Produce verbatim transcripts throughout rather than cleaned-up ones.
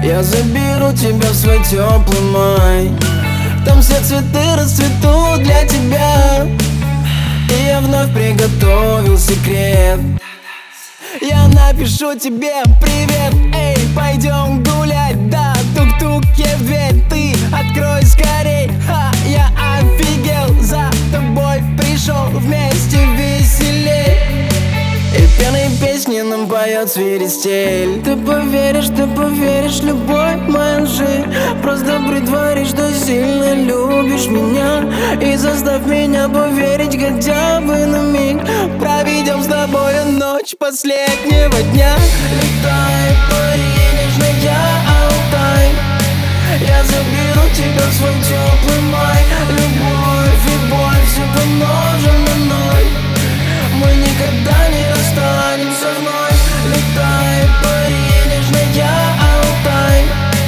Я заберу тебя в свой теплый май. Там все цветы расцветут для тебя. И я вновь приготовил секрет. Я напишу тебе привет, эй, пойдем гулять, да, тук-тук, я в дверь, ты открой скорей, ха, я офигел, за тобой пришел, вместе веселей. И пьяные песни нам поет свиристель. Ты поверишь, ты поверишь, любовь моя лжи. Просто притворишь, что сильно любишь меня. И заставь меня поверить хотя бы на миг. Проведем с тобой ночь последнего дня. Летай, пари, нежная Алтай. Я заберу тебя в свой теплый май. Любовь и боль все помножим на ноль. Мы никогда не расстанемся вновь. Летай, пари, нежная Алтай.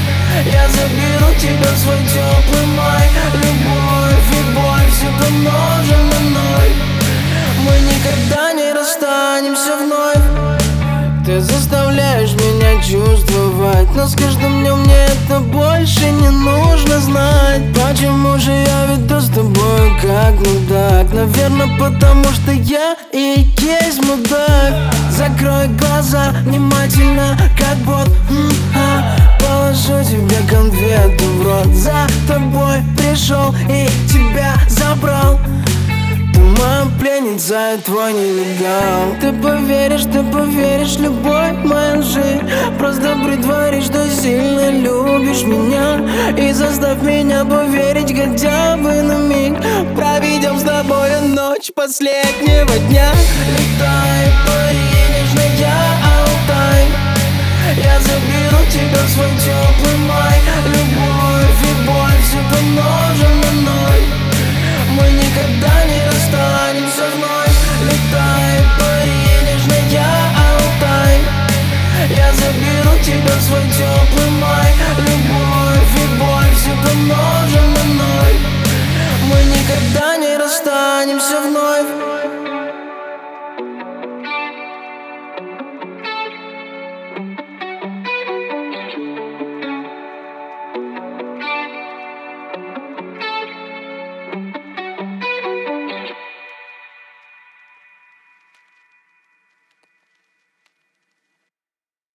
Я заберу тебя в свой теплый май. Любовь и боль все помножим на ноль. Мы никогда не расстанемся вновь. Ты заставляешь меня чувствовать, но с каждым днем мне это больше не нужно знать. Почему же я веду с тобой как мудак? Наверное, потому что я и есть мудак. Закрой глаза внимательно, как бот, м-ха. Положу тебе конфету в рот. За тобой пришел и тебя забрал. Ты моя пленница, я твой нелегал. Ты поверишь, ты поверишь, любовь моя лжи. Просто притворишь, что сильно любишь меня. И заставь меня поверить хотя бы на миг. Проведем с тобой ночь последнего дня. Летай, пари, нежная Алтай. Я заберу тебя в свой теплый май. Любовь и боль все помножим на ноль. Мы никогда не расстанемся вновь. Летай, пари, нежная Алтай. Я заберу тебя в свой теплый май. Любовь и боль все помножим на ноль. Мы никогда